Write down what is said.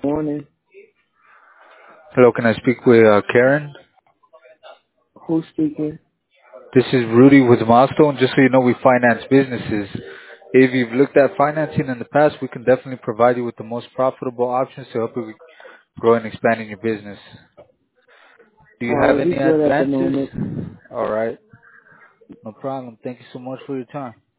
Morning. Hello, can I speak with Karen? Who's speaking? This is Rudy with Milestone. Just so you know, we finance businesses. If you've looked at financing in the past, we can definitely provide you with the most profitable options to help you grow and expand in your business. Do you have We any good at the advances? moment. All right. No problem. Thank you so much for your time.